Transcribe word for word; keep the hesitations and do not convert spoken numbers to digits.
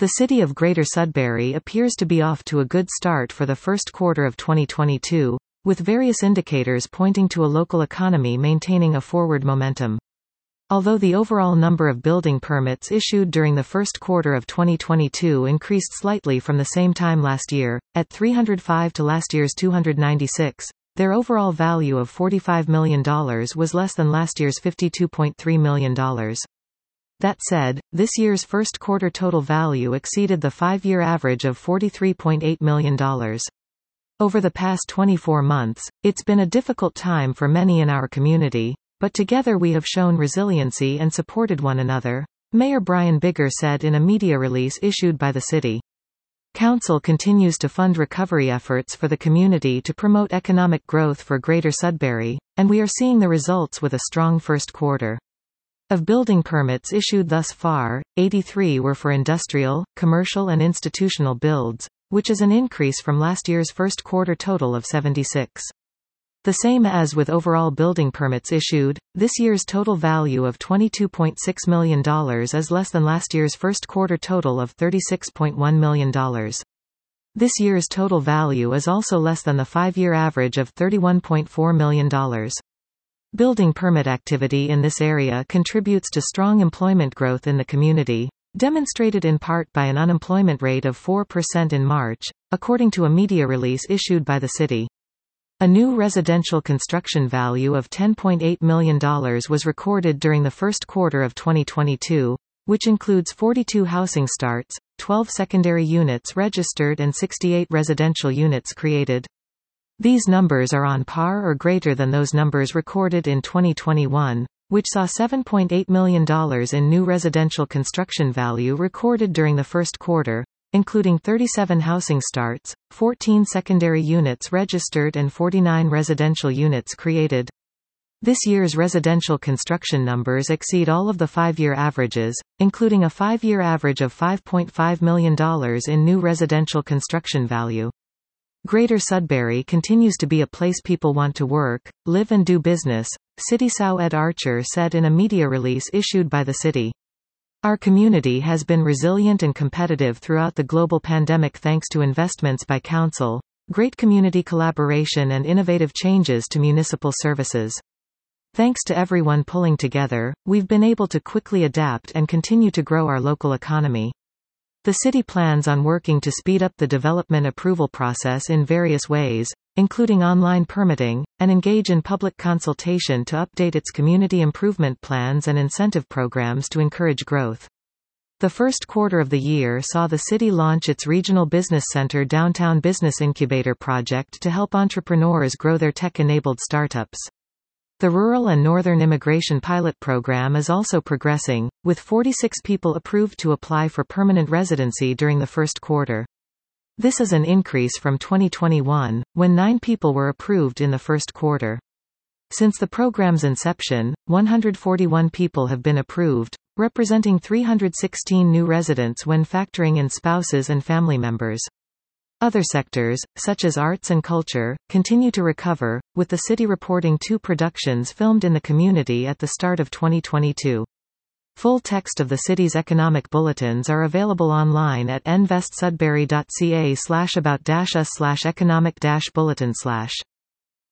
The city of Greater Sudbury appears to be off to a good start for the first quarter of twenty twenty-two, with various indicators pointing to a local economy maintaining a forward momentum. Although the overall number of building permits issued during the first quarter of twenty twenty-two increased slightly from the same time last year, at three hundred five to last year's two hundred ninety-six, their overall value of forty-five million dollars was less than last year's fifty-two point three million dollars. That said, this year's first quarter total value exceeded the five-year average of forty-three point eight million dollars. Over the past twenty-four months, it's been a difficult time for many in our community, but together we have shown resiliency and supported one another, Mayor Brian Bigger said in a media release issued by the city. Council continues to fund recovery efforts for the community to promote economic growth for Greater Sudbury, and we are seeing the results with a strong first quarter. Of building permits issued thus far, eighty-three were for industrial, commercial and institutional builds, which is an increase from last year's first quarter total of seventy-six. The same as with overall building permits issued, this year's total value of twenty-two point six million dollars is less than last year's first quarter total of thirty-six point one million dollars. This year's total value is also less than the five-year average of thirty-one point four million dollars. Building permit activity in this area contributes to strong employment growth in the community, demonstrated in part by an unemployment rate of four percent in March, according to a media release issued by the city. A new residential construction value of ten point eight million dollars was recorded during the first quarter of twenty twenty-two, which includes forty-two housing starts, twelve secondary units registered and sixty-eight residential units created. These numbers are on par or greater than those numbers recorded in twenty twenty-one, which saw seven point eight million dollars in new residential construction value recorded during the first quarter, including thirty-seven housing starts, fourteen secondary units registered and forty-nine residential units created. This year's residential construction numbers exceed all of the five-year averages, including a five-year average of five point five million dollars in new residential construction value. Greater Sudbury continues to be a place people want to work, live and do business, City Sow Ed Archer said in a media release issued by the city. Our community has been resilient and competitive throughout the global pandemic thanks to investments by council, great community collaboration and innovative changes to municipal services. Thanks to everyone pulling together, we've been able to quickly adapt and continue to grow our local economy. The city plans on working to speed up the development approval process in various ways, including online permitting, and engage in public consultation to update its community improvement plans and incentive programs to encourage growth. The first quarter of the year saw the city launch its Regional Business Center Downtown Business Incubator project to help entrepreneurs grow their tech-enabled startups. The Rural and Northern Immigration Pilot Program is also progressing, with forty-six people approved to apply for permanent residency during the first quarter. This is an increase from twenty twenty-one, when nine people were approved in the first quarter. Since the program's inception, one hundred forty-one people have been approved, representing three hundred sixteen new residents when factoring in spouses and family members. Other sectors, such as arts and culture, continue to recover, with the city reporting two productions filmed in the community at the start of twenty twenty-two. Full text of the city's economic bulletins are available online at n vest sudbury dot c a slash about dash us slash economic dash bulletin slash.